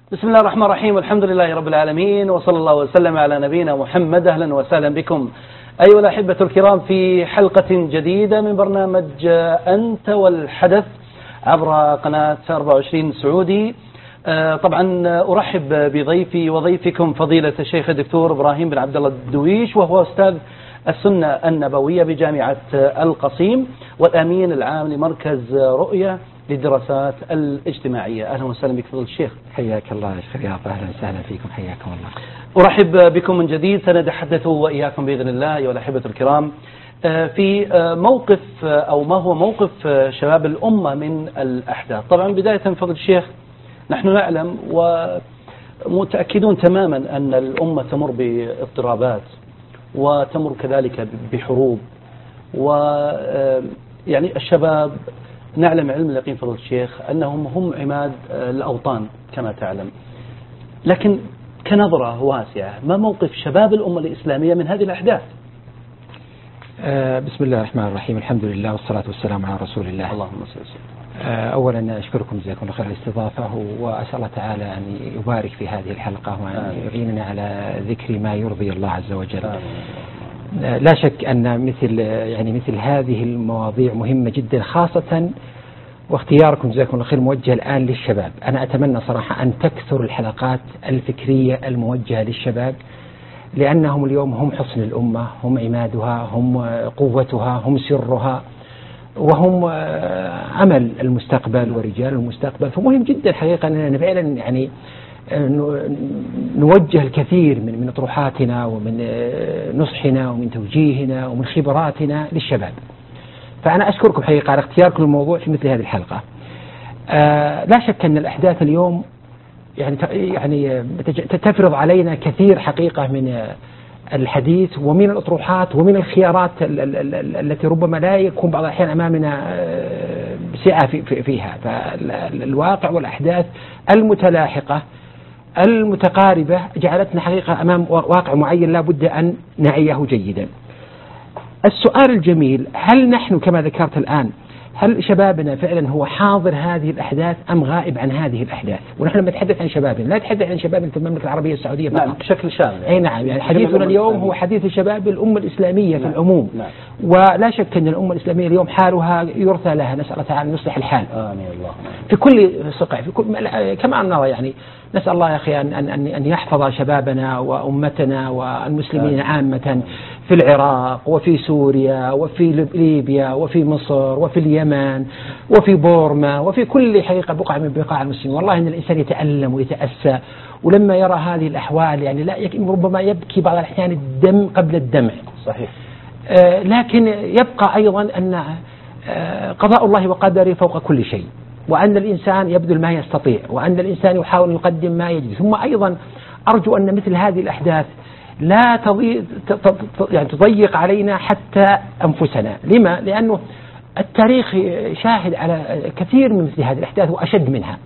بسم الله الرحمن الرحيم، والحمد لله رب العالمين، وصلى الله وسلم على نبينا محمد. أهلا وسهلا بكم أيها الأحبة الكرام في حلقة جديدة من برنامج أنت والحدث عبر قناة 24 سعودي. طبعا أرحب بضيفي وضيفكم فضيلة الشيخ الدكتور إبراهيم بن عبد الله الدويش، وهو أستاذ السنة النبوية بجامعة القصيم والأمين العام لمركز رؤية للدراسات الاجتماعية. أهلا وسهلا بك فضيلة الشيخ. حياك الله يا شيخ رياض، أهلا وسهلا فيكم، حياكم الله. أرحب بكم من جديد. سنتحدث وإياكم بإذن الله أيها الأحبة الكرام في موقف أو ما هو موقف شباب الأمة من الأحداث. طبعا بداية فضيلة الشيخ، نحن نعلم ومتأكدون تماما أن الأمة تمر باضطرابات وتمر كذلك بحروب، ويعني الشباب نعلم علم اليقين فضيلة الشيخ أنهم هم عماد الأوطان كما تعلم، لكن كنظرة واسعة ما موقف شباب الأمة الإسلامية من هذه الأحداث؟ بسم الله الرحمن الرحيم، الحمد لله والصلاة والسلام على رسول الله. اللهم صل وسلم. أولا أشكركم جزاكم الله خير الاستضافة، وأسأل الله تعالى أن يبارك في هذه الحلقة وأن يعيننا على ذكر ما يرضي الله عز وجل. لا شك أن مثل هذه المواضيع مهمة جدا، خاصة واختياركم جزاكم الله خير موجه الآن للشباب. أنا أتمنى صراحة أن تكثر الحلقات الفكرية الموجهة للشباب، لأنهم اليوم هم حصن الأمة، هم عمادها، هم قوتها، هم سرها، وهم عمل المستقبل ورجال المستقبل. فمهم جدا حقيقة أننا فعلا يعني نوجه الكثير من أطروحاتنا ومن نصحنا ومن توجيهنا ومن خبراتنا للشباب. فأنا أشكركم حقيقة على اختياركم الموضوع في مثل هذه الحلقة. لا شك أن الأحداث اليوم يعني تفرض علينا كثير حقيقة من الحديث ومن الأطروحات ومن الخيارات التي ربما لا يكون بعض الأحيان أمامنا سعة فيها. فالواقع والأحداث المتلاحقة المتقاربة جعلتنا حقيقة أمام واقع معين لا بد أن نعيه جيدا. السؤال الجميل، هل نحن كما ذكرت الآن، هل شبابنا فعلا هو حاضر هذه الأحداث أم غائب عن هذه الأحداث؟ ونحن نتحدث عن شبابنا، لا نتحدث عن شبابنا في المملكة العربية السعودية فقط. نعم، بشكل شامل. أي نعم، يعني حديثنا اليوم هو حديث شباب الأمة الإسلامية في العموم. ولا شك أن الأمة الإسلامية اليوم حالها يرثى لها، نسأل الله تعالى أن يصلح الحال. آمين الله. في كل صقع، في كل كما نرى، يعني نسأل الله يا أخي أن يحفظ شبابنا وأمتنا والمسلمين عامة في العراق وفي سوريا وفي ليبيا وفي مصر وفي اليمن وفي بورما وفي كل حقيقة بقعة من بقاع المسلمين. والله إن الإنسان يتألم ويتأسى، ولما يرى هذه الأحوال يعني ربما يبكي بعض الأحيان الدم قبل الدمع. صحيح. لكن يبقى أيضا أن قضاء الله وقدره فوق كل شيء، وأن الإنسان يبذل ما يستطيع، وأن الإنسان يحاول أن يقدم ما يجد. ثم أيضا أرجو أن مثل هذه الأحداث لا تضيق علينا حتى أنفسنا. لما؟ لأنه التاريخ شاهد على كثير من مثل هذه الأحداث وأشد منها.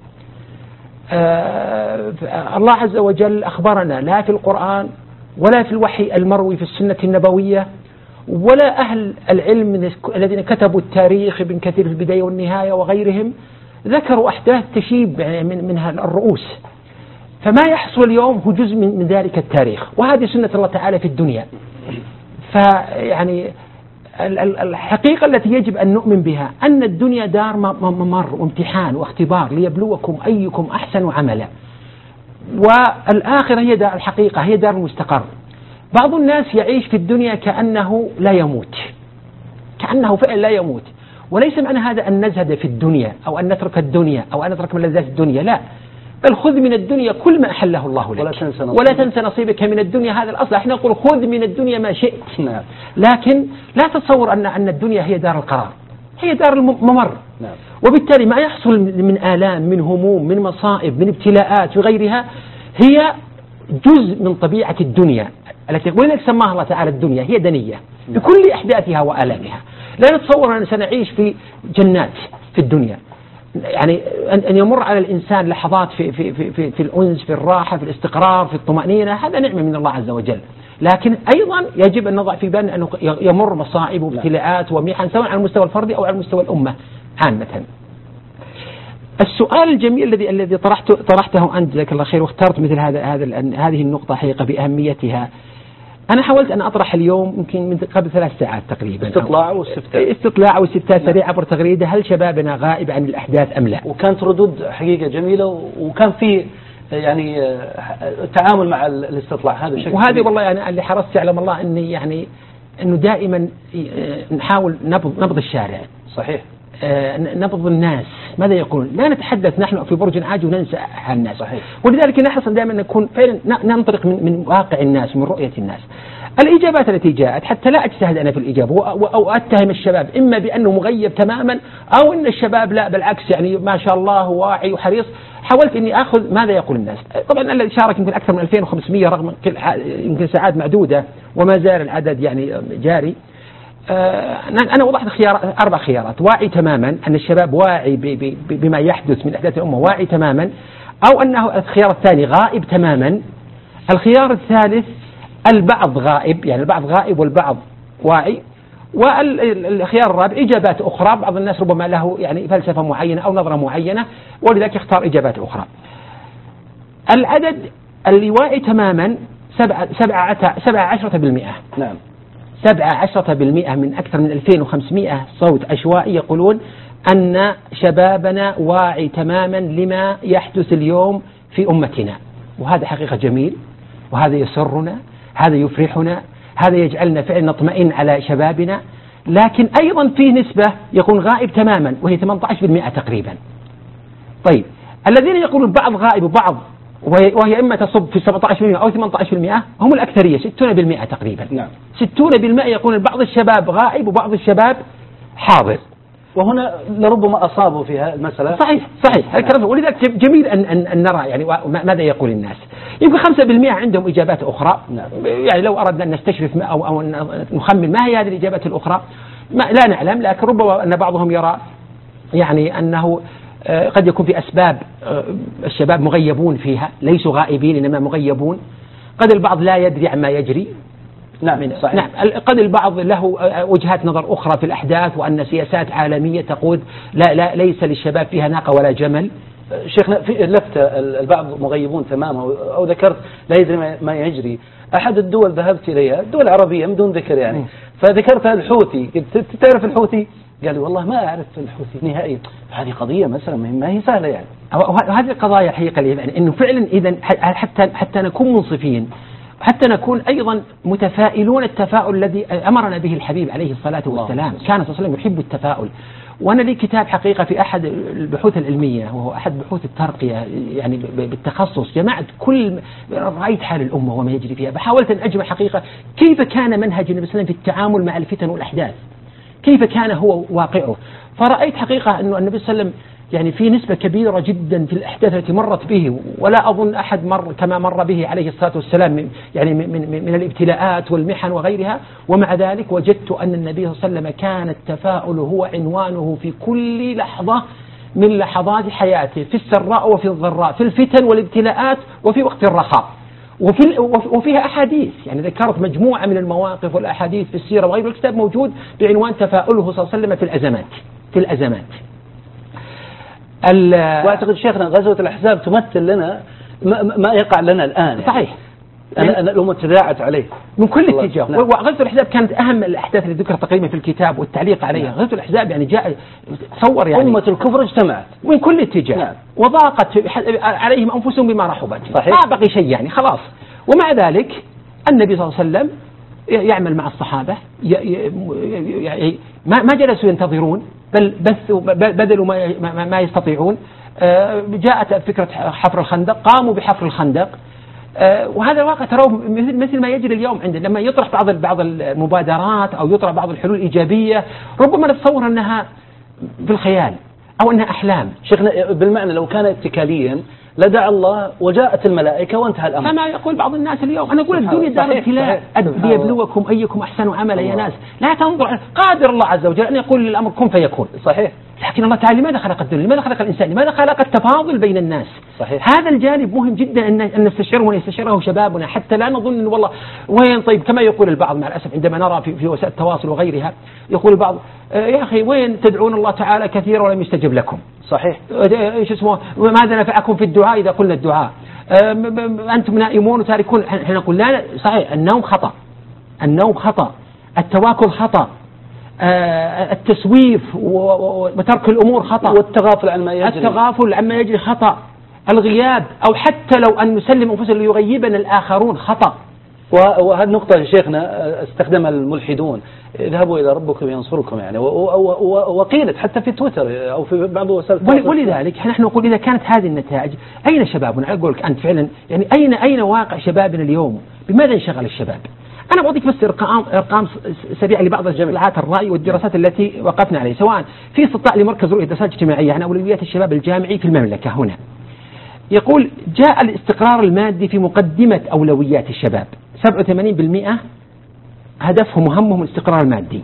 الله عز وجل أخبرنا لا في القرآن ولا في الوحي المروي في السنة النبوية، ولا أهل العلم الذين كتبوا التاريخ، ابن كثير في البداية والنهاية وغيرهم، ذكروا أحداث تشيب منها الرؤوس. فما يحصل اليوم هو جزء من ذلك التاريخ، وهذه سنة الله تعالى في الدنيا. فيعني الحقيقة التي يجب أن نؤمن بها أن الدنيا دار ممر وامتحان واختبار ليبلوكم أيكم أحسن عملا، والآخرة هي دار الحقيقة، هي دار المستقر. بعض الناس يعيش في الدنيا كأنه لا يموت، كأنه فعلا لا يموت. وليس معنى هذا أن نزهد في الدنيا أو أن نترك الدنيا أو أن نترك ملذات الدنيا، لا، بل خذ من الدنيا كل ما أحله الله لك ولا تنسى نصيبك من الدنيا. هذا الأصل. احنا نقول خذ من الدنيا ما شئت، لكن لا تتصور أن الدنيا هي دار القرار، هي دار الممر. وبالتالي ما يحصل من آلام، من هموم، من مصائب، من ابتلاءات وغيرها هي جزء من طبيعة الدنيا التي ولذلك سماها الله تعالى الدنيا، هي دنية بكل أحداثها وآلامها. لا نتصور أن سنعيش في جنات في الدنيا، يعني أن يمر على الإنسان لحظات في الأنس، في الراحة، في الاستقرار، في الطمأنينة، هذا نعمة من الله عز وجل. لكن أيضا يجب أن نضع في بالنا أنه يمر مصائب وابتلاءات ومحن، سواء على المستوى الفردي أو على مستوى الأمة عامة. السؤال الجميل الذي طرحته أنت جزاك الله خير، واخترت مثل هذه النقطة حقيقة بأهميتها. أنا حاولت أن أطرح اليوم يمكن من قبل 3 ساعات تقريبا استطلاع واستفتاء سريع عبر تغريدة: هل شبابنا غائب عن الأحداث أم لا؟ وكانت ردود حقيقة جميلة، وكان في يعني تعامل مع الاستطلاع هذا بشكل وهذه كبير. والله يعني اللي حرصت يعلم الله أني يعني أنه دائما نحاول نبض الشارع. صحيح. نبض الناس ماذا يقولون، لا نتحدث نحن في برج عاجي وننسى الناس. صحيح. ولذلك نحرص دائما نكون فعلا ننطلق من واقع الناس ومن رؤية الناس. الإجابات التي جاءت حتى لا أجتهد أنا في الإجابة أو أتهم الشباب إما بأنه مغيب تماما أو أن الشباب لا بالعكس يعني ما شاء الله واعي وحريص. حاولت إني أخذ ماذا يقول الناس. طبعا الذي شارك يمكن أكثر من 2500 رغم يمكن ساعات معدودة وما زال العدد يعني جاري. أنا وضحت 4 خيارات: واعي تماما، أن الشباب واعي بما يحدث من أحداث الأمة واعي تماما، أو أنه الخيار الثاني غائب تماما، الخيار الثالث البعض غائب، يعني البعض غائب والبعض واعي، والخيار الرابع إجابات أخرى. بعض الناس ربما له يعني فلسفة معينة أو نظرة معينة ولذلك يختار إجابات أخرى. العدد اللي واعي تماما 17%. نعم. 17% من أكثر من 2500 صوت عشوائي يقولون أن شبابنا واعي تماما لما يحدث اليوم في أمتنا، وهذا حقيقة جميل، وهذا يسرنا، هذا يفرحنا، هذا يجعلنا فعلا نطمئن على شبابنا. لكن أيضا فيه نسبة يكون غائب تماما وهي 18% تقريبا. طيب الذين يقولون بعض غائب وبعض وهي إما تصب في 17% أو 18% هم الأكثرية 60% تقريبا. نعم. 60% يقول بعض الشباب غائب وبعض الشباب حاضر، وهنا لربما أصابوا فيها المسألة. صحيح. نعم. ولذلك جميل أن نرى يعني ماذا يقول الناس. يمكن 5% عندهم إجابات أخرى. نعم. يعني لو أردنا أن نستشرف أو نخمن ما هي هذه الإجابات الأخرى لا نعلم، لكن ربما أن بعضهم يرى يعني أنه قد يكون في أسباب الشباب مغيبون فيها، ليسوا غائبين إنما مغيبون. قد البعض لا يدري عما يجري. نعم. صحيح. نعم. قد البعض له وجهات نظر أخرى في الأحداث وأن سياسات عالمية تقود لا ليس للشباب فيها ناقة ولا جمل. شيخنا في لفتة البعض مغيبون تماما أو ذكرت لا يدري ما يجري. أحد الدول ذهبت إليها، دول عربية بدون ذكر يعني، فذكرت الحوثي، قلت تعرف الحوثي؟ قال لي والله ما أعرف الحوثي نهائيا. هذه قضية مثلا ما هي سهلة يعني. وهذه القضايا الحقيقة يعني إنه فعلا إذا حتى نكون منصفين، حتى نكون أيضا متفائلون التفاؤل الذي أمرنا به الحبيب عليه الصلاة والسلام. كان صلى الله عليه وسلم يحب التفاؤل. وأنا لي كتاب حقيقة في أحد البحوث العلمية وهو أحد بحوث الترقية يعني بالتخصص، جمعت كل رأيت حال الأمة وما يجري فيها، فحاولت أن أجمع حقيقة كيف كان منهج النبي صلى الله عليه وسلم في التعامل مع الفتن والأحداث، كيف كان هو واقعه. فرأيت حقيقة أنه النبي صلى الله عليه وسلم يعني في نسبة كبيرة جدا في الأحداث التي مرت به، ولا أظن أحد مر كما مر به عليه الصلاة والسلام يعني من الابتلاءات والمحن وغيرها، ومع ذلك وجدت أن النبي صلى الله عليه وسلم كان التفاؤل هو عنوانه في كل لحظة من لحظات حياته، في السراء وفي الضراء، في الفتن والابتلاءات وفي وقت الرخاء. وفيها أحاديث يعني ذكرت مجموعة من المواقف والأحاديث في السيرة وغيره. الكتاب موجود بعنوان تفاؤله صلى الله عليه وسلم في الأزمات. وأعتقد شيخنا غزوة الأحزاب تمثل لنا ما يقع لنا الآن يعني. صحيح. أن الأمة تداعت عليه من كل اتجاه. وغزوة الأحزاب كانت أهم الأحداث اللي ذكرت تقريبا في الكتاب والتعليق عليها. غزوة الأحزاب يعني جاء تصور يعني أمة الكفر اجتمعت من كل اتجاه. وضاقت عليهم أنفسهم بما رحبت. ما بقي شيء يعني خلاص. ومع ذلك النبي صلى الله عليه وسلم يعمل مع الصحابة، ما جلسوا ينتظرون بل بذلوا ما يستطيعون. جاءت فكرة حفر الخندق، قاموا بحفر الخندق. وهذا الواقع تروه مثل ما يجري اليوم عندنا، لما يطرح بعض المبادرات أو يطرح بعض الحلول الإيجابية ربما نتصور أنها بالخيال أو أنها أحلام. شيخنا بالمعنى لو كان اتكاليا لدعا الله وجاءت الملائكة وانتهى الأمر، كما يقول بعض الناس اليوم. أنا أقول الدنيا دار ابتلاء ليبلوكم أيكم أحسن عملا يا ناس. لا تنظر، قادر الله عز وجل أن يقول للأمر كن فيكون. صحيح. لكن الله تعالى لماذا خلق الدنيا؟ لماذا خلق الإنسان؟ لماذا خلق التفاضل بين الناس؟ صحيح. هذا الجانب مهم جدا أن نستشعره ويستشعره شبابنا، حتى لا نظن والله وين. طيب كما يقول البعض مع الأسف عندما نرى في وسائل التواصل وغيرها، يقول البعض يا أخي وين تدعون الله تعالى كثيرا ولم يستجب لكم؟ صحيح. إيش اسمه ماذا نفعكم في الدعاء إذا قلنا الدعاء؟ أنتم نائمون وتاركون. احنا نقول لا صحيح، النوم خطأ، النوم خطأ، التواكل خطأ، التسويف وترك الأمور خطأ، والتغافل عما يجري، التغافل عما يجري خطأ، الغياب أو حتى لو أن نسلم أنفسنا ليغيبنا الآخرون خطأ. وهذه النقطة شيخنا استخدمها الملحدون، اذهبوا إلى ربكم ينصركم يعني، وقيلت حتى في تويتر أو في بعض وسائل. ولذلك نحن نقول إذا كانت هذه النتائج أين شبابنا؟ أقول لك أنت فعلا يعني أين واقع شبابنا اليوم؟ بماذا انشغل الشباب؟ أنا بعطيك بس أرقام سريعة لبعض استطلاعات الرأي والدراسات التي وقفنا عليها، سواء في استطلاع لمركز رؤية دراسات اجتماعية عن أولويات الشباب الجامعي في المملكة هنا، يقول جاء الاستقرار المادي في مقدمة أولويات الشباب، 87% هدفهم وهمهم الاستقرار المادي.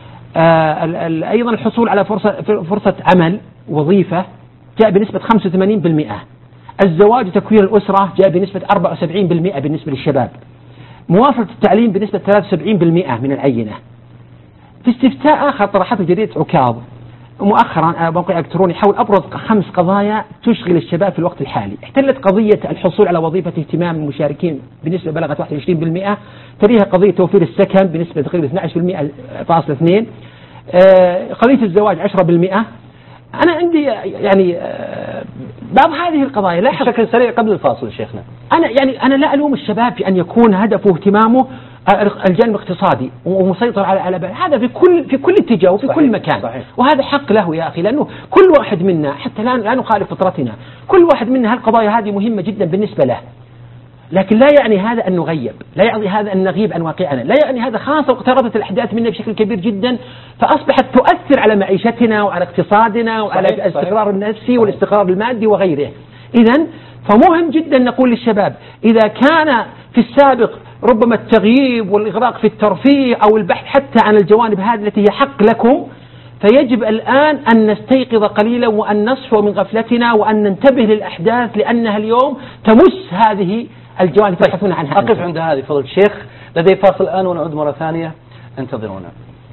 أيضا الحصول على فرصة عمل وظيفة جاء بنسبة 85%. الزواج وتكوين الأسرة جاء بنسبة 74% بالنسبة للشباب. موافقة التعليم بنسبة 73% من العينة. في استفتاء آخر طرحته جريدة عكاظ مؤخرا موقع إلكتروني حول أبرز 5 قضايا تشغل الشباب في الوقت الحالي، احتلت قضية الحصول على وظيفة اهتمام المشاركين بنسبة بلغت 21%، تليها قضية توفير السكن بنسبة تقريبا 12.2%، قضية الزواج 10%. أنا عندي يعني بعض هذه القضايا لاحظ بشكل سريع قبل الفاصل شيخنا، أنا لا ألوم الشباب في أن يكون هدفه اهتمامه الجانب الاقتصادي ومسيطر على هذا في كل اتجاه وفي كل مكان. صحيح. وهذا حق له يا أخي، لأنه كل واحد منا حتى لا نخالف فطرتنا، كل واحد منا هالقضايا هذه مهمة جدا بالنسبة له، لكن لا يعني هذا أن نغيب، لا يعني هذا أن نغيب عن واقعنا، لا يعني هذا خاصة واقتربت الأحداث منا بشكل كبير جدا فأصبحت تؤثر على معيشتنا وعلى اقتصادنا وعلى الاستقرار النفسي والاستقرار المادي وغيره. إذن فمهم جدا نقول للشباب إذا كان في السابق ربما التغييب والإغراق في الترفيه أو البحث حتى عن الجوانب هذه التي هي حق لكم، فيجب الآن أن نستيقظ قليلا وأن نصفو من غفلتنا وأن ننتبه للأحداث لأنها اليوم تمس هذه الجوانب تبحثون عنها. أقف عند هذه فضل الشيخ، لدي فاصل الآن ونعود مرة ثانية، انتظرونا.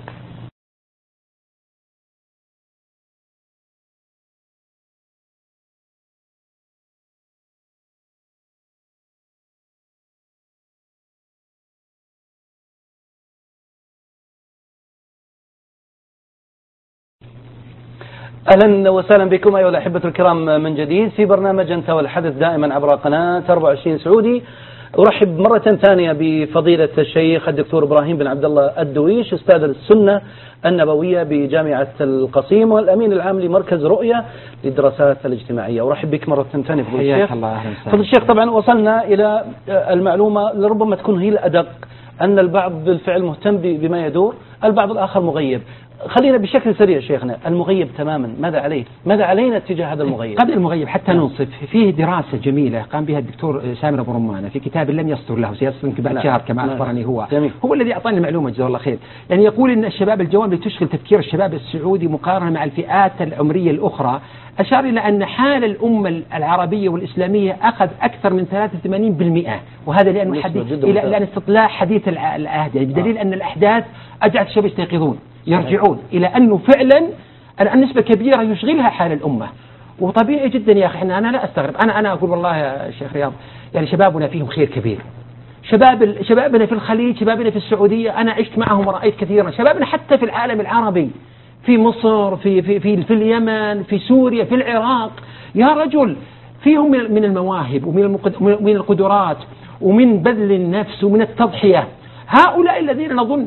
أهلا وسهلا بكم أيها الأحبة الكرام من جديد في برنامج أنت والحدث دائما عبر قناة 24 سعودي. أرحب مرة ثانية بفضيلة الشيخ الدكتور إبراهيم بن عبد الله الدويش أستاذ السنة النبوية بجامعة القصيم والأمين العام لمركز رؤية للدراسات الاجتماعية. أرحب بك مرة ثانية فضل الشيخ. فضل الشيخ طبعا وصلنا إلى المعلومة لربما تكون هي الأدق، أن البعض بالفعل مهتم بما يدور، البعض الآخر مغيب. خلينا بشكل سريع شيخنا، المغيب تماما ماذا عليه؟ ماذا علينا اتجاه هذا المغيب؟ قبل المغيب حتى ننصف، فيه دراسة جميلة قام بها الدكتور سامر أبو رمانة في كتاب لم يصدر له سيصدر بعد شهر كما أخبرني هو الذي أعطاني المعلومة جزاه الله خير. يعني يقول إن الشباب الجوانب تشغل تفكير الشباب السعودي مقارنة مع الفئات العمرية الأخرى. أشار إلى أن حال الأمة العربية والإسلامية أخذ أكثر من 83%، وهذا لأن استطلاع حديث العهد، يعني بدليل أن الأحداث أجعلت الشباب يستيقظون يرجعون إلى أنه فعلا النسبة كبيرة يشغلها حال الأمة. وطبيعي جدا يا أخي أنا لا أستغرب، أنا أقول والله يا شيخ رياض يعني شبابنا فيهم خير كبير، شبابنا في الخليج، شبابنا في السعودية أنا عشت معهم ورأيت كثيرا، شبابنا حتى في العالم العربي في مصر في اليمن في سوريا في العراق يا رجل فيهم من المواهب ومن القدرات ومن بذل النفس ومن التضحية. هؤلاء الذين نظن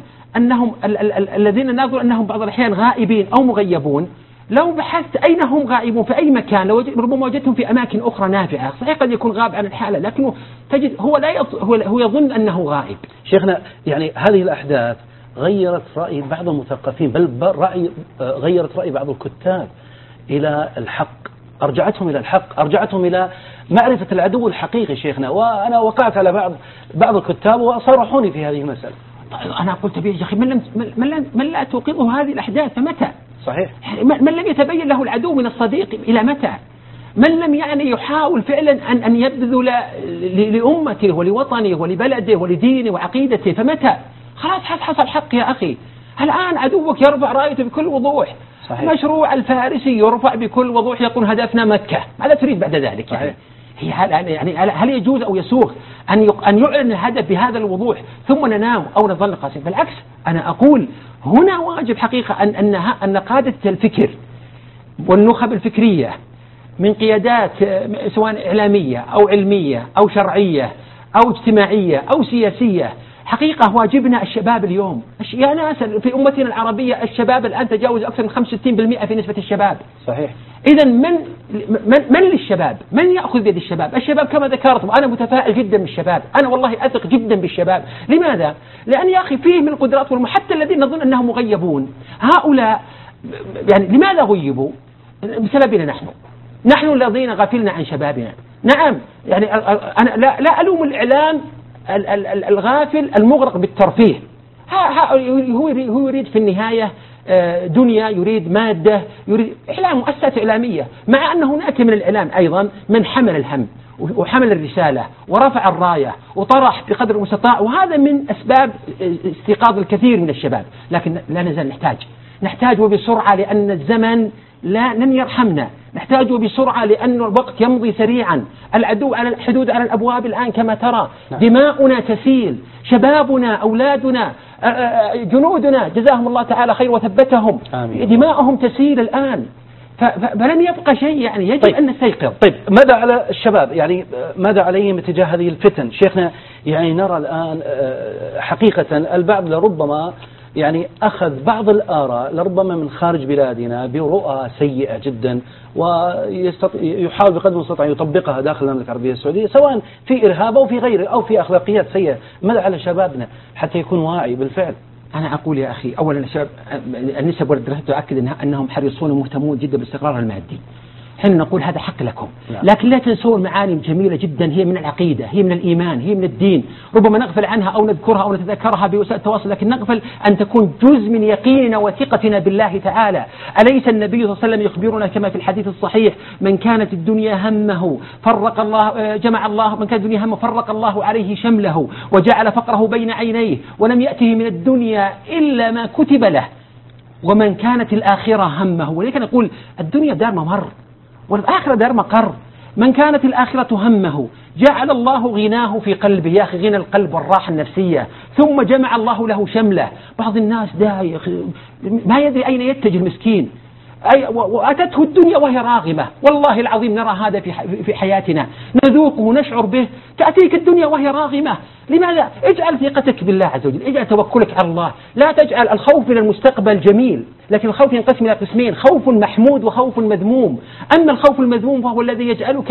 أنهم بعض الأحيان غائبين أو مغيبون، لو بحثت أين هم غائبون في أي مكان ربما وجدتهم في أماكن أخرى نافعة. صحيح قد يكون غائب عن الحالة لكنه تجد هو يظن أنه غائب. شيخنا يعني هذه الأحداث غيرت رأي بعض المثقفين، بل غيرت رأي بعض الكتاب إلى الحق، أرجعتهم إلى الحق، أرجعتهم إلى معرفة العدو الحقيقي شيخنا. وأنا وقعت على بعض الكتاب وصرحوني في هذه المسألة. أنا قلت به يا أخي من لا توقظه هذه الأحداث فمتى؟ صحيح. من لم يتبين له العدو من الصديق إلى متى؟ من لم يعني يحاول فعلا أن يبذل لأمته ولوطنه ولبلده ولدينه وعقيدته فمتى؟ خلاص حصل حق يا أخي، الآن عدوك يرفع رايته بكل وضوح. صحيح. مشروع الفارسي يرفع بكل وضوح، يقول هدفنا مكة. ماذا تريد بعد ذلك؟ صحيح. يعني هل يجوز أو يسوغ أن يعلن الهدف بهذا الوضوح ثم ننام أو نظل قاسين؟ بالعكس، أنا أقول هنا واجب حقيقة أن قادة الفكر والنخب الفكرية من قيادات سواء إعلامية أو علمية أو شرعية أو اجتماعية أو سياسية، حقيقة واجبنا الشباب اليوم. يا ناس في أمتنا العربية الشباب الآن تجاوز أكثر من 65% في نسبة الشباب. صحيح. إذا من للشباب؟ من يأخذ بيد الشباب؟ الشباب كما ذكرت، وأنا متفائل جدا بالشباب، أنا والله أثق جدا بالشباب. لماذا؟ لأن يا أخي فيه من القدرات حتى الذين نظن أنهم مغيبون، هؤلاء يعني لماذا غيبوا؟ بسببنا نحن الذين غفلنا عن شبابنا. نعم، يعني أنا لا ألوم الإعلام الغافل المغرق بالترفيه. هو يريد في النهاية دنيا، يريد مادة، يريد إعلام، مؤسسات إعلامية، مع أن هناك من الإعلام أيضا من حمل الهم وحمل الرسالة ورفع الراية وطرح بقدر المستطاع، وهذا من أسباب استيقاظ الكثير من الشباب. لكن لا نزال نحتاج وبسرعة، لأن الزمن لن يرحمنا. نحتاج بسرعة لأن الوقت يمضي سريعا، العدو على الحدود، على الأبواب الآن كما ترى. دماؤنا تسيل، شبابنا، أولادنا، جنودنا جزاهم الله تعالى خير وثبتهم، دماؤهم تسيل الآن، فلن يبقى شيء. يعني يجب أن نستيقظ. طيب، ماذا على الشباب؟ يعني ماذا عليهم تجاه هذه الفتن؟ شيخنا، يعني نرى الآن حقيقة البعض لربما يعني أخذ بعض الآراء لربما من خارج بلادنا برؤى سيئة جدا، ويحاول بقدر المستطاع يطبقها داخل المملكة العربية السعودية، سواء في إرهاب أو في غيره أو في أخلاقيات سيئة. ماذا على شبابنا حتى يكون واعي بالفعل؟ أنا أقول يا أخي، أولا الشباب النسب والدراسات تؤكد أنهم حريصون ومهتمون جدا بالاستقرار المادي. حين نقول هذا حق لكم، لكن لا تنسوا معاني جميلة جدا، هي من العقيدة، هي من الإيمان، هي من الدين. ربما نغفل عنها أو نذكرها أو نتذكرها بوسائل التواصل، لكن نغفل أن تكون جزء من يقيننا وثقتنا بالله تعالى. أليس النبي صلى الله عليه وسلم يخبرنا كما في الحديث الصحيح: من كانت الدنيا همه فرق الله، جمع الله، من كانت الدنيا همه فرق الله عليه شمله وجعل فقره بين عينيه ولم يأته من الدنيا إلا ما كتب له، ومن كانت الآخرة همه. ولكن نقول الدنيا دار ممر والآخرة دار مقر. من كانت الآخرة همه جعل الله غناه في قلبه، يا أخي غنى القلب والراحة النفسية، ثم جمع الله له شمله. بعض الناس دايخ ما يدري أين يتجه المسكين، وأتته الدنيا وهي راغمة. والله العظيم نرى هذا في حياتنا، نذوقه ونشعر به. تأتيك الدنيا وهي راغمة. لماذا؟ اجعل ثقتك بالله عز وجل، اجعل توكلك على الله. لا تجعل الخوف من المستقبل جميل، لكن الخوف ينقسم إلى قسمين: خوف محمود وخوف مذموم. أما الخوف المذموم فهو الذي يجعلك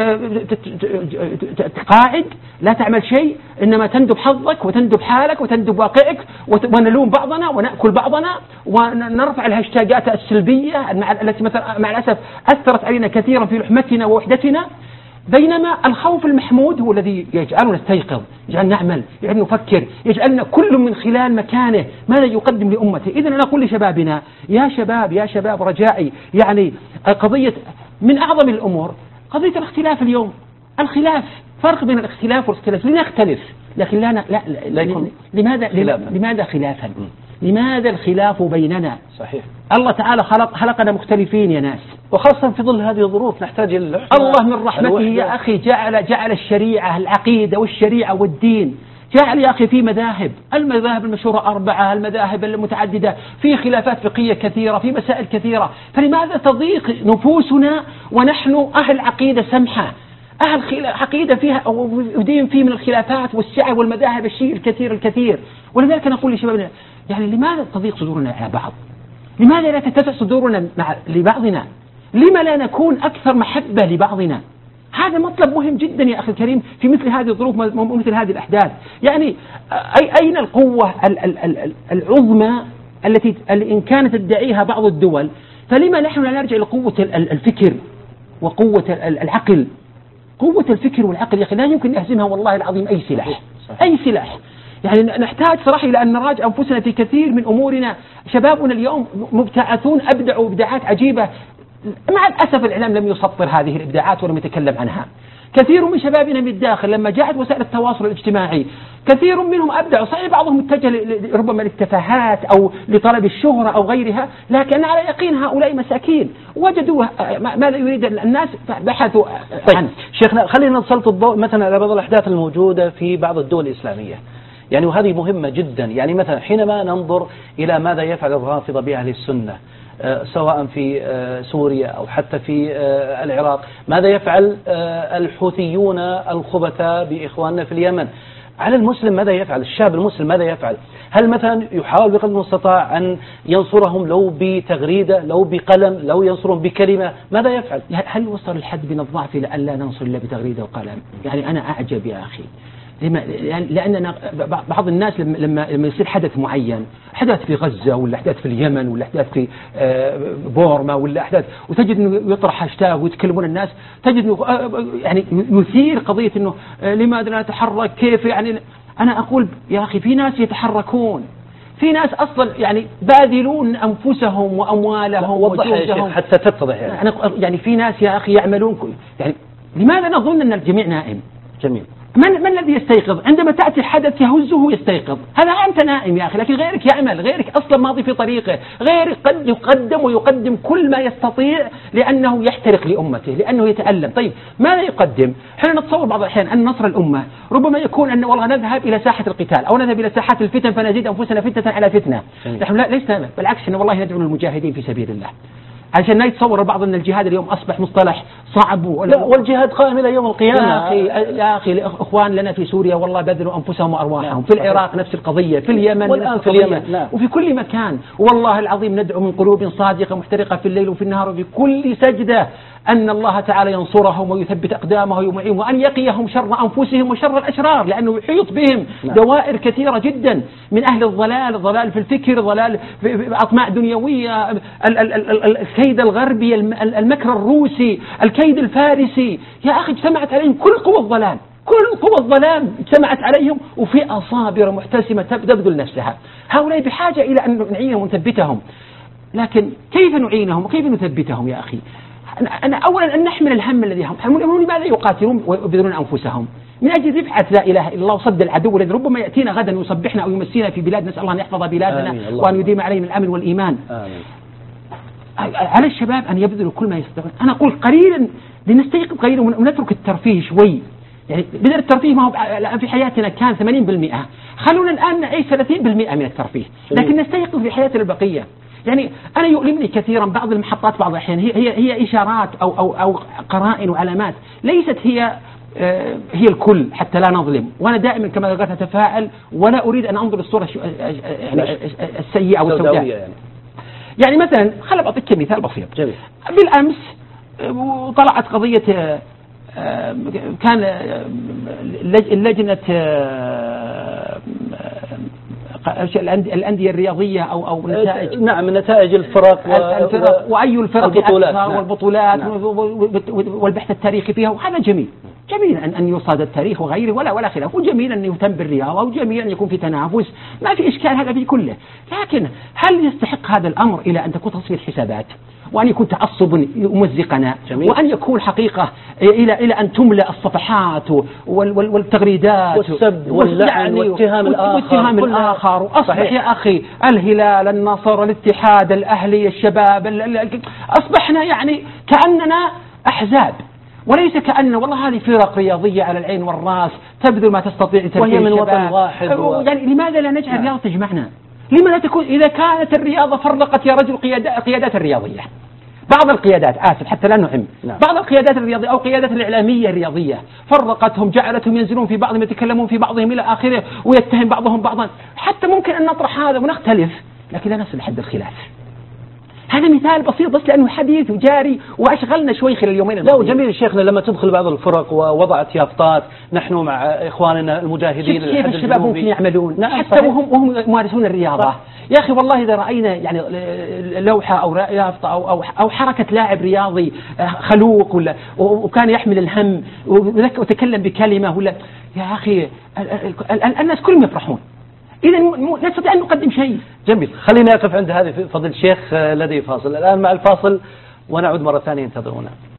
قاعد لا تعمل شيء، إنما تندب حظك وتندب حالك وتندب واقعك، ونلوم بعضنا ونأكل بعضنا ونرفع الهاشتاجات السلبية التي مع الأسف أثرت علينا كثيرا في لحمتنا ووحدتنا. بينما الخوف المحمود هو الذي يجعلنا نستيقظ، يجعلنا نعمل، يجعلنا نفكر، يجعلنا كل من خلال مكانه ماذا يقدم لأمته. إذن أنا أقول لشبابنا: يا شباب رجائي، يعني قضية من أعظم الأمور قضية الاختلاف اليوم. الخلاف، فرق بين الاختلاف والاختلاف. لنختلف لكن لا يكون. لماذا خلافا؟ لماذا الخلاف بيننا؟ صحيح. الله تعالى خلقنا مختلفين يا ناس، وخاصة في ظل هذه الظروف نحتاج إلى الله من رحمته يا أخي جعل الشريعة، العقيدة والشريعة والدين، جعل يا أخي في مذاهب، المذاهب المشهورة 4، المذاهب المتعددة، في خلافات فقهية كثيرة، في مسائل كثيرة. فلماذا تضيق نفوسنا ونحن أهل عقيدة سمحة، أهل عقيدة فيها ودين فيه من الخلافات والسعة والمذاهب الشيء الكثير. ولذلك نقول لشبابنا: يعني لماذا تضيق صدورنا على بعض؟ لماذا لا تتسع صدورنا لبعضنا؟ لما لا نكون أكثر محبة لبعضنا؟ هذا مطلب مهم جدا يا أخي الكريم في مثل هذه الظروف ومثل هذه الأحداث. يعني أين القوة العظمى التي إن كانت تدعيها بعض الدول، فلما نحن لا نرجع لقوة الفكر وقوة العقل؟ قوة الفكر والعقل يا أخي لا يمكن نهزمها والله العظيم أي سلاح. أي سلاح. يعني نحتاج صراحة إلى أن نراجع أنفسنا في كثير من أمورنا. شبابنا اليوم مبتعثون، أبدعوا إبداعات عجيبة. مع الأسف الإعلام لم يسطر هذه الإبداعات ولم يتكلم عنها. كثير من شبابنا من الداخل لما جاءت وسائل التواصل الاجتماعي كثير منهم أبدعوا، صحيح بعضهم اتجه ربما للتفاهات أو لطلب الشهرة أو غيرها، لكن على يقين هؤلاء مساكين وجدوا ماذا يريد الناس بحثوا عنه. شيخنا خلينا نسلط الضوء مثلا على بعض الأحداث الموجودة في بعض الدول الإسلامية، يعني وهذه مهمة جدا. يعني مثلا حينما ننظر إلى ماذا يفعل الرافضة بأهل السنة سواء في سوريا أو حتى في العراق، ماذا يفعل الحوثيون الخبثاء بإخواننا في اليمن، على المسلم ماذا يفعل؟ الشاب المسلم ماذا يفعل؟ هل مثلا يحاول بقدر المستطاع أن ينصرهم لو بتغريدة، لو بقلم، لو ينصرهم بكلمة؟ ماذا يفعل؟ هل وصل الحد من الضعف إلى أن لا ننصر إلا بتغريدة وقلم؟ يعني أنا أعجب يا أخي، لأننا بعض الناس لما يصير حدث معين، حدث في غزة ولا أحداث في اليمن ولا أحداث في بورما ولا أحداث، وتجد أنه يطرح هاشتاج ويتكلمون الناس، تجد أنه يعني يثير قضية أنه لماذا لا نتحرك، كيف يعني. أنا أقول يا أخي في ناس يتحركون، في ناس أصلا يعني باذلون أنفسهم وأموالهم وجهدهم حتى تتضح. يعني في ناس يا أخي يعملون، يعني لماذا نظن أن الجميع نائم؟ جميل. من الذي يستيقظ عندما تأتي الحدث يهزه يستيقظ؟ هذا أنت نائم يا أخي، لكن غيرك يعمل، غيرك أصلا ماضي في طريقه، غيرك قد يقدم ويقدم كل ما يستطيع لأنه يحترق لأمته، لأنه يتألم. طيب ماذا يقدم؟ حين نتصور بعض الأحيان أن نصر الأمة ربما يكون أن والله نذهب إلى ساحة القتال أو نذهب إلى ساحات الفتن فنزيد أنفسنا فتنة على فتنة. نحن لسنا، بالعكس، إن والله ندعو للمجاهدين في سبيل الله، عشان لا يتصور البعض أن الجهاد اليوم أصبح مصطلح صعب والجهاد قائم إلى يوم القيامة. يا أخي الإخوان لنا في سوريا والله بذلوا أنفسهم وأرواحهم، في العراق نفس القضية، في اليمن والآن في اليمن، وفي كل مكان. والله العظيم ندعو من قلوب صادقة محترقة في الليل وفي النهار وفي كل سجدة أن الله تعالى ينصرهم ويثبت أقدامهم ويمعيهم، وأن يقيهم شر أنفسهم وشر الأشرار، لأنه يحيط بهم دوائر كثيرة جدا من أهل الضلال في الفكر، ضلال في أطماع دنيوية، الكيد الغربي، المكر الروسي، الكيد الفارسي. يا أخي اجتمعت عليهم كل قوى الضلال، كل قوى الظلام اجتمعت عليهم، وفي أصابر محتسمة تبذل نفسها. هؤلاء بحاجة إلى أن نعينهم ونثبتهم، لكن كيف نعينهم وكيف نثبتهم يا أخي؟ أنا أولا أن نحمل الهم الذي هم لماذا يقاتلون ويبذلون أنفسهم؟ من أجل رفعة لا إله إلا الله وصد العدو الذي ربما يأتينا غدا ويصبحنا أو يمسينا في بلاد، نسأل الله أن يحفظ بلادنا وأن يديم علينا الأمن والإيمان. آمين. على الشباب أن يبذلوا كل ما يستطيعون. أنا أقول قليلا لنستيقظ قليلا ونترك الترفيه شوي، يعني بدل الترفيه ما هو في حياتنا كان 80%، خلونا الآن نعيش 30% من الترفيه، لكن نستيقظ في حياتنا البقية. يعني أنا يؤلمني كثيرا بعض المحطات بعض الأحيان هي إشارات أو قرائن وعلامات، ليست هي الكل حتى لا نظلم. وأنا دائما كما ذكرت أتفاعل ولا أريد أن أنظر الصورة يعني السيئة أو السوداء. يعني مثلا خليني أعطيك مثال بسيط. جميل. بالأمس طلعت قضية، كان اللجنة الأندية الرياضية أو نتائج، نعم، نتائج الفرق وأي الفرق أكثر والبطولات والبحث التاريخي فيها، وهذا جميل أن يصاد التاريخ وغيره ولا خلاف، وجميل أن يهتم بالرياضة، وجميل أن يكون في تنافس، ما في إشكال هذا في كله. لكن هل يستحق هذا الأمر إلى أن تكون تصفية حسابات، وأن يكون تعصب يمزقنا، وأن يكون حقيقة إلى أن تملأ الصفحات والتغريدات والسب واللعن واتهام الآخر وأصبح يا أخي الهلال، النصر، الاتحاد، الأهلي، الشباب، أصبحنا يعني كأننا أحزاب، وليس كأن والله هذه فرق رياضية على العين والرأس تبذل ما تستطيع وهي من وطن واحد يعني لماذا لا نجعل الرياضة تجمعنا؟ لما لا تكون إذا كانت الرياضة فرقت يا رجل قيادات الرياضية، بعض القيادات حتى لا نعم، بعض القيادات الرياضية أو قيادات الإعلامية الرياضية فرقتهم، جعلتهم ينزلون في بعضهم، يتكلمون في بعضهم إلى آخره، ويتهم بعضهم بعضا. حتى ممكن أن نطرح هذا ونختلف، لكن لا نصل لحد الخلاف. هذا مثال بسيط بس لأنه حديث وجاري وأشغلنا شوي خلال اليومين الماضيين. لا وجميل شيخنا لما تدخل بعض الفرق ووضعت يافطات نحن مع إخواننا المجاهدين، كيف الشباب ممكن يعملون حتى وهم يمارسون الرياضة. يا أخي والله إذا رأينا يعني لوحة أو يافطة أو حركة لاعب رياضي خلوق وكان يحمل الهم وتكلم بكلمة ولا، يا أخي الناس كلهم يفرحون. إذا نستطيع أن نقدم شيء جميل. خلينا نقف عند هذه فضل الشيخ، لدي فاصل الآن. مع الفاصل ونعود مرة ثانية، انتظرونا.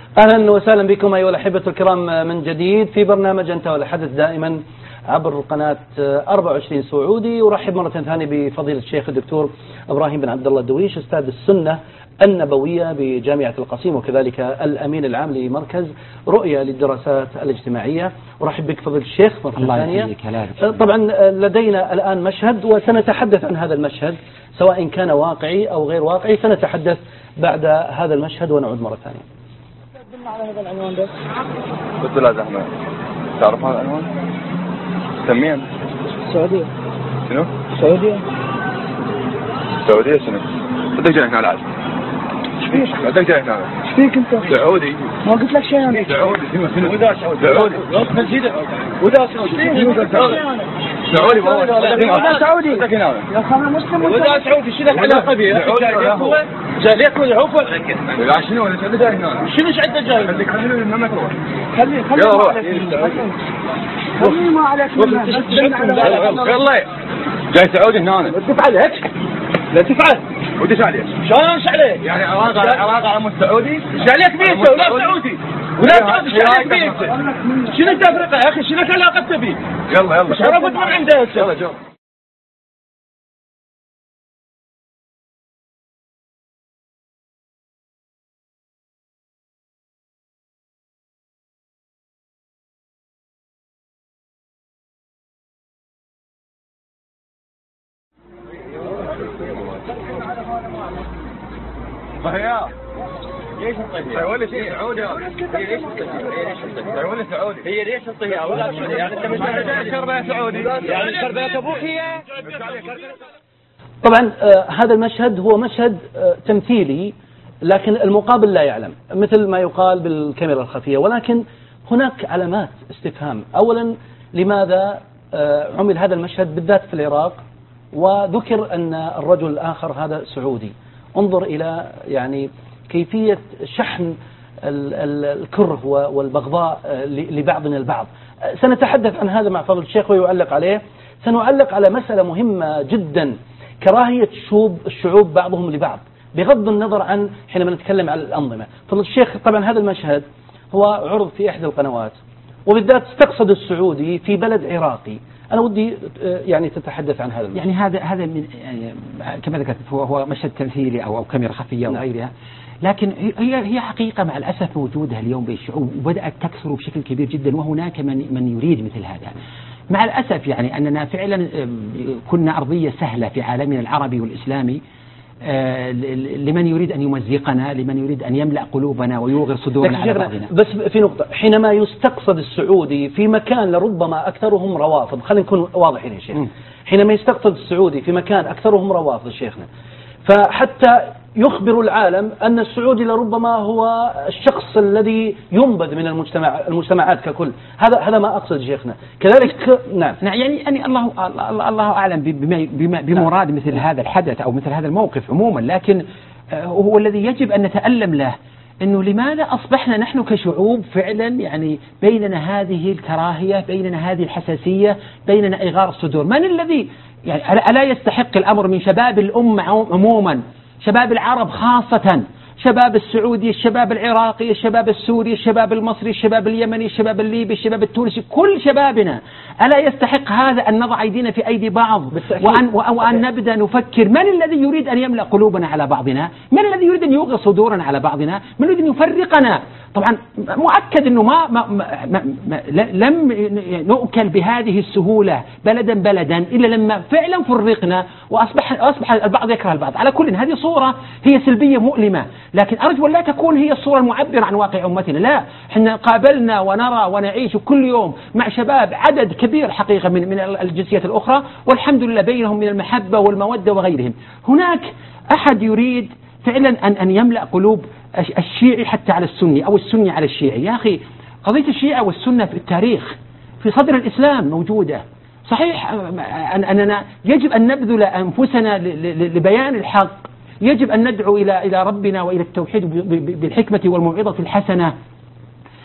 أهلا وسهلا بكم أيها الأحبة الكرام من جديد في برنامج أنت والحدث، دائما عبر قناة 24 سعودي. أرحب مرة ثانية بفضيلة الشيخ الدكتور إبراهيم بن عبد الله الدويش، أستاذ السنة النبوية بجامعة القصيم، وكذلك الأمين العام لمركز رؤية للدراسات الاجتماعية. أرحب بك فضيلة الشيخ مرة ثانية. طبعا لدينا الآن مشهد وسنتحدث عن هذا المشهد سواء كان واقعي أو غير واقعي، سنتحدث بعد هذا المشهد ونعود مرة ثانية. على هذا العنوان بس. قلت لا زحمة. تعرف هذا العنوان؟ سمين. السعودية. شنو؟ السعودية. السعودية شنو؟ بدك جاي هنا العاد. ايش فيك؟ بدك جاي هنا. ايش فيك انت؟ سعودي. ما قلت لك شيء انا. سعودي. ودا سعودي. سعودي. ودا سعودي. سعودي ودا سعودي. يا اخي انا مسلم. ودا سعودي شو لك علاقة به؟ جاي ليك ويعوفك. لا شنو اللي جاي هنا؟ شنو ايش عنده جاي؟ خليك ما تروح. خلي ما عليك. يلا جاي سعودي هنا. لا تفعل هيك. لا تفعل. ودش عليك؟ شلون ايش عليك؟ يعني علاقة على مو سعودي؟ ايش عليك بيه انت ولا سعودي؟ ولا سعودي ايش عليك بيه انت؟ شنو تفرقه يا اخي؟ شنو علاقتك بيه؟ يلا ايش عرفت من عنده هسه؟ يلا جو. ضحية ليش الطهية؟ ولا شيء سعودي. هي ليش الطهية؟ ولا سعودي. هي ليش الطهية؟ ولا سعودي. يعني انت مش شربة سعودي. يعني شربة ابوك هي. طبعا هذا المشهد هو مشهد تمثيلي، لكن المقابل لا يعلم، مثل ما يقال بالكاميرا الخفية. ولكن هناك علامات استفهام. أولا، لماذا عمل هذا المشهد بالذات في العراق وذكر أن الرجل الآخر هذا سعودي؟ انظر إلى يعني كيفية شحن الكره والبغضاء لبعضنا البعض. سنتحدث عن هذا مع فضل الشيخ ويعلق عليه. سنعلق على مسألة مهمة جدا، كراهية الشعوب بعضهم لبعض، بغض النظر عن حينما نتكلم على الأنظمة. فضل الشيخ طبعا هذا المشهد هو عرض في إحدى القنوات، وبالذات استقصد السعودي في بلد عراقي. أنا ودي يعني تتحدث عن هذا المشهد. يعني هذا من يعني كما ذكرت هو مشهد تمثيلي أو كاميرا خفية وغيرها، لكن هي حقيقة مع الأسف موجودة اليوم بين الشعوب وبدأت تكثر بشكل كبير جدا، وهناك من يريد مثل هذا. مع الأسف يعني أننا فعلا كنا أرضية سهلة في عالمنا العربي والإسلامي لمن يريد أن يمزقنا، لمن يريد أن يملأ قلوبنا ويوغر صدورنا على بعضنا. بس في نقطة، حينما يستقصد السعودي في مكان لربما أكثرهم روافض، خلينا نكون واضحين يا شيخ، حينما يستقصد السعودي في مكان أكثرهم روافض شيخنا، فحتى يخبر العالم أن السعودي لربما هو الشخص الذي ينبذ من المجتمعات ككل. هذا ما أقصد شيخنا. كذلك نعم يعني الله أعلم بمراد مثل هذا الحدث أو مثل هذا الموقف عموما، لكن هو الذي يجب أن نتألم له أنه لماذا أصبحنا نحن كشعوب فعلا يعني بيننا هذه الكراهية، بيننا هذه الحساسية، بيننا إغار الصدور. من الذي يعني ألا يستحق الأمر من شباب الأمة عموما، شباب العرب خاصة، شباب السعودي، الشباب العراقي، الشباب السوري، الشباب المصري، الشباب اليمني، الشباب الليبي، الشباب التونسي، كل شبابنا، ألا يستحق هذا أن نضع أيدينا في أيدي بعض وأن نبدأ نفكر من الذي يريد أن يملأ قلوبنا على بعضنا؟ من الذي يريد أن يوغر صدورنا على بعضنا؟ من يريد أن يفرقنا؟ طبعا مؤكد أنه لم نؤكل بهذه السهولة بلدا إلا لما فعلا فرقنا وأصبح البعض يكره البعض. على كل هذه صورة هي سلبية مؤلمة، لكن أرجو أن لا تكون هي الصورة المعبرة عن واقع أمتنا. لا، احنا قابلنا ونرى ونعيش كل يوم مع شباب عدد كبير حقيقة من الجنسيات الأخرى، والحمد لله بينهم من المحبة والمودة وغيرهم. هناك أحد يريد فعلا أن يملأ قلوب الشيعي حتى على السني أو السني على الشيعي. يا أخي قضية الشيعة والسنة في التاريخ في صدر الإسلام موجودة. صحيح أننا يجب أن نبذل أنفسنا لبيان الحق، يجب أن ندعو إلى ربنا وإلى التوحيد بالحكمة والموعظة الحسنة.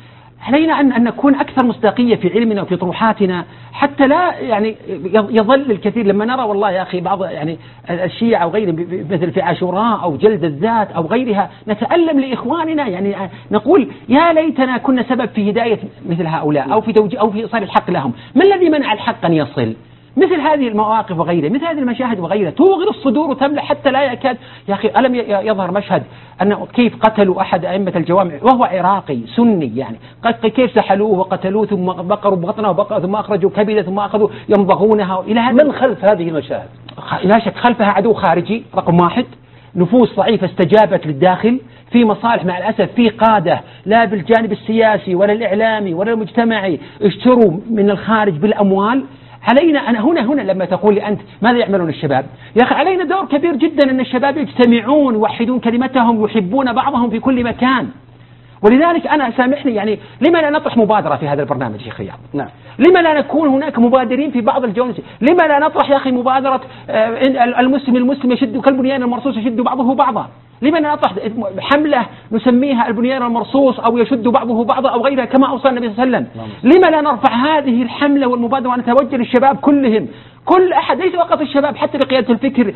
علينا أن نكون أكثر مصداقية في علمنا وفي طروحاتنا، حتى لا يعني يظل الكثير. لما نرى والله يا أخي بعض يعني الشيعة أو غيرهم مثل في عاشوراء أو جلد الذات أو غيرها، نتألم لإخواننا، يعني نقول يا ليتنا كنا سبب في هداية مثل هؤلاء أو في إيصال الحق لهم. ما الذي منع الحق أن يصل؟ مثل هذه المواقف وغيرها، مثل هذه المشاهد وغيرها توغر الصدور وتملأ حتى لا يكاد. يا أخي ألم يظهر مشهد أن كيف قتلوا أحد أئمة الجوامع وهو عراقي سني، يعني كيف سحلوه وقتلوه ثم بقروا بطنه ثم أخرجوا كبده ثم أخذوا يمضغونها إلى هذا. من خلف هذه المشاهد؟ لا شك خلفها عدو خارجي رقم واحد، نفوس ضعيفة استجابت للداخل، في مصالح مع الأسف، في قادة لا بالجانب السياسي ولا الإعلامي ولا المجتمعي اشتروا من الخارج بالأموال. علينا أنا هنا لما تقول لي أنت ماذا يعملون الشباب؟ يا أخي علينا دور كبير جدا أن الشباب يجتمعون يوحدون كلمتهم يحبون بعضهم في كل مكان. ولذلك أنا سامحني يعني لما لا نطرح مبادرة في هذا البرنامج يا أخي؟ نعم. لما لا نكون هناك مبادرين في بعض الجوانب؟ لما لا نطرح يا أخي مبادرة المسلم يشد كالبنيان المرصوص يشد بعضه بعضا؟ لما لا نطرح حملة نسميها البنيان المرصوص أو يشد بعضه بعضا أو غيرها كما أوصى النبي صلى الله عليه وسلم؟ لما لا نرفع هذه الحملة والمبادرة ونتوجه للشباب كلهم، كل أحد، ليس فقط الشباب، حتى لقيادة الفكر،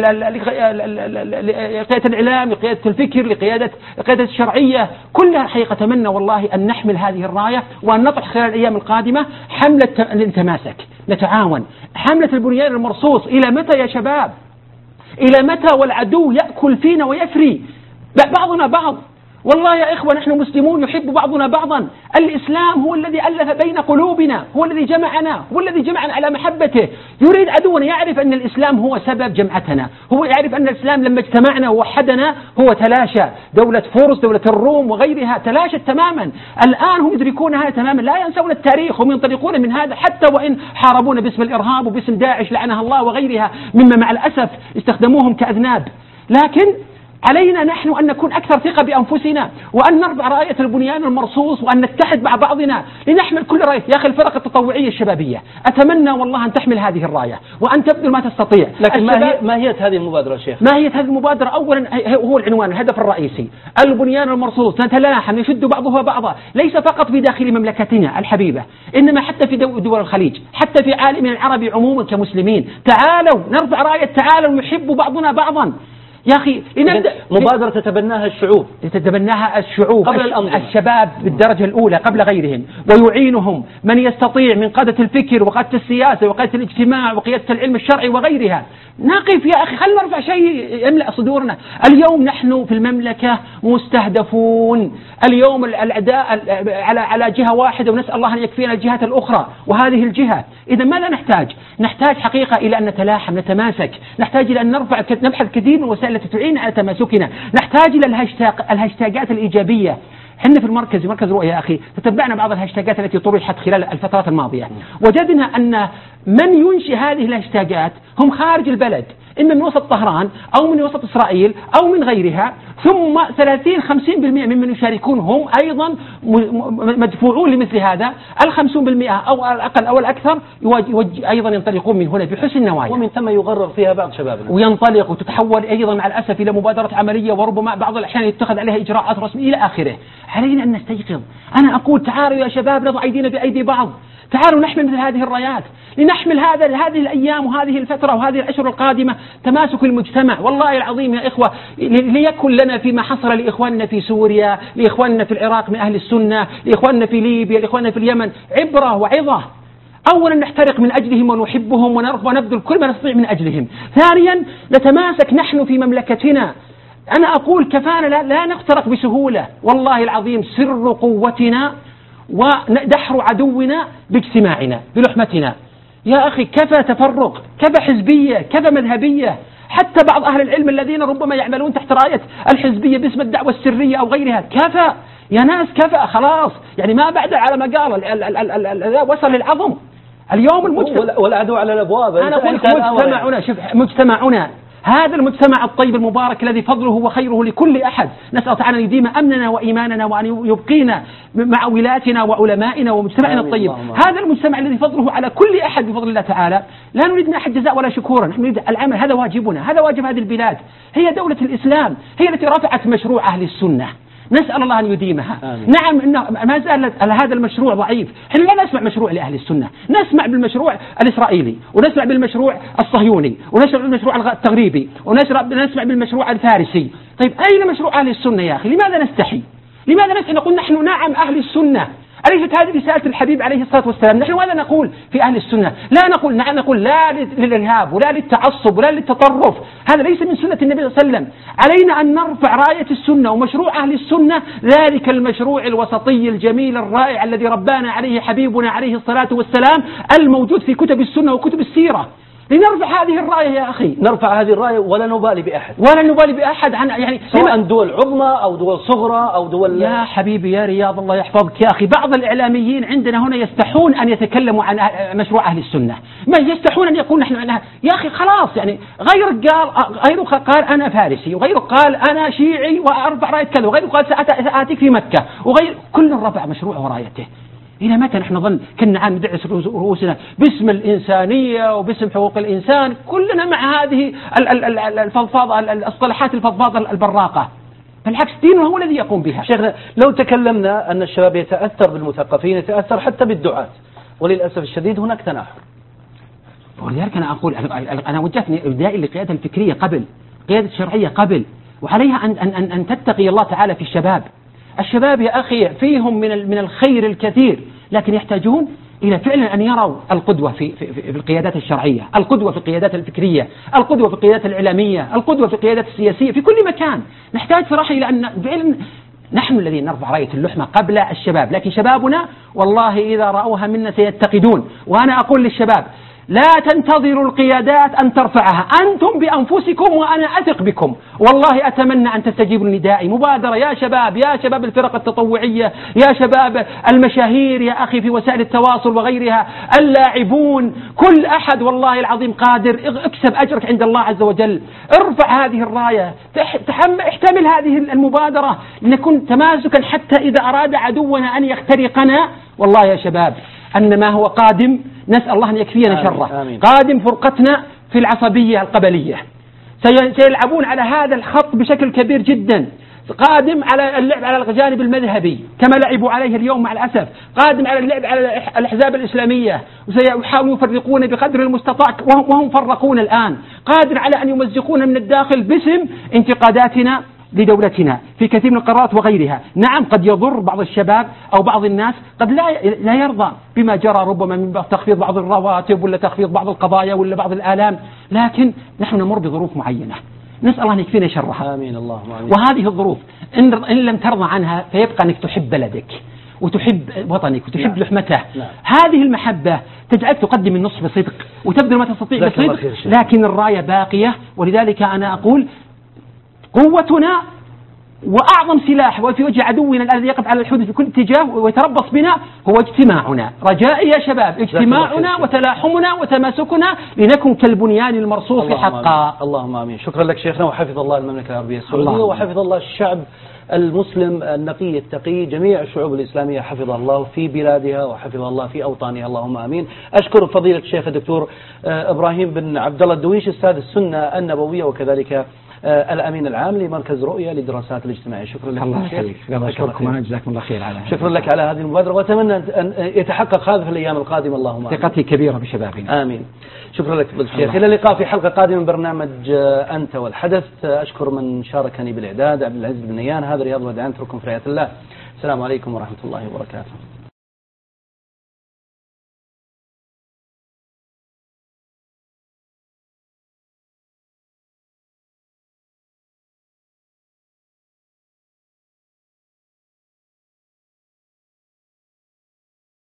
لقيادة الإعلام، لقيادة الفكر، لقيادة الشرعية، كلها حقيقة أتمنى والله أن نحمل هذه الراية وأن نطرح خلال الأيام القادمة حملة نتماسك نتعاون، حملة البنيان المرصوص. إلى متى يا شباب؟ إلى متى والعدو يأكل فينا ويفري بعضنا بعض؟ والله يا إخوة نحن مسلمون يحب بعضنا بعضا. الإسلام هو الذي ألف بين قلوبنا، هو الذي جمعنا، هو الذي جمعنا على محبته. يريد عدونا يعرف أن الإسلام هو سبب جمعتنا، هو يعرف أن الإسلام لما اجتمعنا ووحدنا هو تلاشى. دولة فورس، دولة الروم وغيرها تلاشت تماما. الآن هم يدركون هذا تماما، لا ينسون التاريخ، هم ينطلقون من هذا حتى وإن حاربونا باسم الإرهاب وباسم داعش لعنها الله وغيرها، مما مع الأسف استخدموهم كأذناب. لكن علينا نحن أن نكون أكثر ثقة بأنفسنا وأن نرفع راية البنيان المرصوص وأن نتحد مع بعضنا لنحمل كل راية. يا أخي الفرق التطوعية الشبابية أتمنى والله أن تحمل هذه الراية وأن تبذل ما تستطيع. لكن ما هي هذه المبادرة شيخ؟ ما هي هذه المبادرة؟ أولا هو العنوان، الهدف الرئيسي البنيان المرصوص، نتلاحم نشد بعضها بعضا، ليس فقط في داخل مملكتنا الحبيبة إنما حتى في دول الخليج، حتى في عالمنا العربي عموما كمسلمين. تعالوا نرفع راية تعالوا يحب بعضنا بعضا. يا أخي لنبدأ مبادرة تتبناها الشعوب قبل الأنظمة، الشباب بالدرجة الأولى قبل غيرهم، ويعينهم من يستطيع من قادة الفكر وقادة السياسة وقادة الاجتماع وقيادة العلم الشرعي وغيرها. نقف يا أخي، خلنا نرفع شيء يملأ صدورنا. اليوم نحن في المملكة مستهدفون، اليوم الأعداء على جهة واحدة ونسأل الله أن يكفينا الجهات الأخرى وهذه الجهة. إذا ماذا نحتاج؟ نحتاج حقيقة إلى أن نتلاحم نتماسك، نحتاج إلى أن نبحث كثير من الوسائل التي تعين على تماسكنا، نحتاج إلى الهاشتاجات الإيجابية. احنا في مركز رؤية يا أخي تتبعنا بعض الهاشتاجات التي طرحت خلال الفترات الماضية، وجدنا أن من ينشئ هذه الهاشتاجات هم خارج البلد، إما من وسط طهران أو من وسط إسرائيل أو من غيرها، ثم 30-50% ممن يشاركون هم أيضا مدفوعون لمثل هذا. 50% أو الأقل أو الأكثر أيضا ينطلقون من هنا بحسن النوايا، ومن ثم يغرر فيها بعض شبابنا وينطلق وتتحول أيضا مع الأسف إلى مبادرة عملية، وربما بعض الأحيان يتخذ عليها إجراءات رسمية إلى آخره. علينا أن نستيقظ. أنا أقول تعالوا يا شباب نضع أيدينا بأيدي بعض، تعالوا نحمل مثل هذه الرايات، لنحمل هذه الأيام وهذه الفترة وهذه الأشهر القادمة تماسك المجتمع. والله العظيم يا إخوة ليكن لنا فيما حصل لإخواننا في سوريا، لإخواننا في العراق من أهل السنة، لإخواننا في ليبيا، لإخواننا في اليمن عبرة وعظة. أولا نحترق من أجلهم ونحبهم ونبذل كل ما نستطيع من أجلهم. ثانيا نتماسك نحن في مملكتنا. أنا أقول كفانا لا نخترق بسهولة، والله العظيم سر قوتنا ودحر عدونا باجتماعنا بلحمتنا. يا أخي كفى تفرق، كفى حزبية، كفى مذهبية. حتى بعض أهل العلم الذين ربما يعملون تحت راية الحزبية باسم الدعوة السرية أو غيرها، كفى يا ناس كفى خلاص، يعني ما بعد على ما قال وصل للعظم. اليوم المجتمع والعدو على الأبواب. أنا أقول مجتمعنا، شوف مجتمعنا هذا المجتمع الطيب المبارك الذي فضله وخيره لكل أحد، نسأل تعالى أن يديم أمننا وإيماننا وأن يبقينا مع ولاتنا وعلمائنا ومجتمعنا الطيب. هذا المجتمع الذي فضله على كل أحد بفضل الله تعالى. لا نريد من أحد جزاء ولا شكورا، نحن نريد العمل، هذا واجبنا، هذا واجب هذه البلاد. هي دولة الإسلام، هي التي رفعت مشروع أهل السنة، نسأل الله أن يديمها. آمين. نعم إنه ما زال هذا المشروع ضعيف. احنا لا نسمع مشروع لأهل السنة، نسمع بالمشروع الإسرائيلي، ونسمع بالمشروع الصهيوني، ونسمع بالمشروع التغريبي، ونسمع بالمشروع الفارسي. طيب أين مشروع أهل السنة يا أخي؟ لماذا نستحي؟ لماذا نستحي نقول نحن نعم أهل السنة؟ أليست هذه رسالة الحبيب عليه الصلاة والسلام؟ نحن ماذا نقول في أهل السنة؟ لا نقول لا للإرهاب ولا للتعصب ولا للتطرف، هذا ليس من سنة النبي صلى الله عليه وسلم. علينا أن نرفع راية السنة ومشروع أهل السنة، ذلك المشروع الوسطي الجميل الرائع الذي ربانا عليه حبيبنا عليه الصلاة والسلام، الموجود في كتب السنة وكتب السيرة. لنرفع هذه الراية يا أخي، نرفع هذه الراية ولا نبالي بأحد، عن يعني سواء دول عظمى أو دول صغرى أو دول. يا حبيبي يا رياض الله يحفظك يا أخي، بعض الإعلاميين عندنا هنا يستحون أن يتكلموا عن مشروع أهل السنة، ما يستحون أن يقول نحن عنها. يا أخي خلاص، يعني غيرك قال أنا فارسي، وغيرك قال أنا شيعي وأرفع راية كذا، وغيرك قال سآتيك في مكة، كل رفع مشروع ورايته. إلى متى نحن نظن كنا عم ندعس رؤوسنا باسم الإنسانية وباسم حقوق الإنسان، كلنا مع هذه الفضفاضة، الاصطلاحات الفضفاضة البراقة؟ بالعكس دينه هو الذي يقوم بها. شيخنا لو تكلمنا أن الشباب يتأثر بالمثقفين، يتأثر حتى بالدعاة، وللأسف الشديد هناك تناحر. ولذلك أنا أقول أنا وجهتني إبدائي للقيادة الفكرية قبل، قيادة الشرعية قبل، وعليها أن تتقي الله تعالى في الشباب. الشباب يا أخي فيهم من الخير الكثير، لكن يحتاجون إلى فعلا أن يروا القدوة في القيادات الشرعية، القدوة في القيادات الفكرية، القدوة في القيادات الإعلامية، القدوة في القيادات السياسية، في كل مكان. نحتاج صراحة إلى أن فعلا نحن الذين نرفع راية اللحمة قبل الشباب، لكن شبابنا والله إذا رأوها منا سيتقدون. وأنا أقول للشباب لا تنتظروا القيادات أن ترفعها، أنتم بأنفسكم وأنا أثق بكم. والله أتمنى أن تستجيبوا لندائي مبادرة يا شباب الفرق التطوعية، يا شباب المشاهير يا أخي في وسائل التواصل وغيرها، اللاعبون، كل أحد والله العظيم قادر، اكسب أجرك عند الله عز وجل. ارفع هذه الراية، احتمل هذه المبادرة، لنكون تماسكا حتى إذا أراد عدونا أن يخترقنا. والله يا شباب أن ما هو قادم نسأل الله أن يكفينا شره. آمين. قادم فرقتنا في العصبية القبلية، سيلعبون على هذا الخط بشكل كبير جدا. قادم على اللعب على الجانب المذهبي كما لعبوا عليه اليوم مع الأسف، قادم على اللعب على الأحزاب الإسلامية، وسيحاولون يفرقون بقدر المستطاع وهم فرقون الآن، قادر على أن يمزقون من الداخل باسم انتقاداتنا لدولتنا في كثير من القرارات وغيرها. نعم قد يضر بعض الشباب أو بعض الناس، قد لا يرضى بما جرى ربما من تخفيض بعض الرواتب ولا تخفيض بعض القضايا ولا بعض الآلام، لكن نحن نمر بظروف معينة نسأل الله أن يكفينا شرها. آمين اللهم آمين. وهذه الظروف إن لم ترضى عنها فيبقى أنك تحب بلدك وتحب وطنك وتحب لحمته. هذه المحبة تجعلك تقدم النصح بصدق وتبذل ما تستطيع بصدق، لكن الراية باقية. ولذلك أنا أقول قوتنا وأعظم سلاح وفي وجه عدونا الذي يقف على الحدود في كل اتجاه ويتربص بنا هو اجتماعنا. رجائي يا شباب اجتماعنا وتلاحمنا وتماسكنا لنكن كالبنيان المرصوص حقا. اللهم آمين. شكرا لك شيخنا، وحفظ الله المملكة العربية السعودية، وحفظ الله الشعب المسلم النقي التقي، جميع الشعوب الإسلامية حفظ الله في بلادها وحفظ الله في أوطانها، اللهم آمين. أشكر فضيلة الشيخ الدكتور إبراهيم بن عبد الله الدويش أستاذ السنة النبوية وكذلك الأمين العام لمركز رؤية للدراسات الاجتماعية. شكرا لك. الله يخليك. أشكركم أنا جزاكم الله خير على شكرا لك على هذه المبادرة، وأتمنى أن يتحقق هذا في الأيام القادمة، اللهم آمين. ثقتي كبيرة بشبابنا. آمين. شكرا لك الشيخ. إلى اللقاء في حلقة قادمة من برنامج أنت والحدث. أشكر من شاركني بالإعداد عبد العزيز بن نيان. هذا رياض ودعان، أترككم في رعاية الله. السلام عليكم ورحمة الله وبركاته.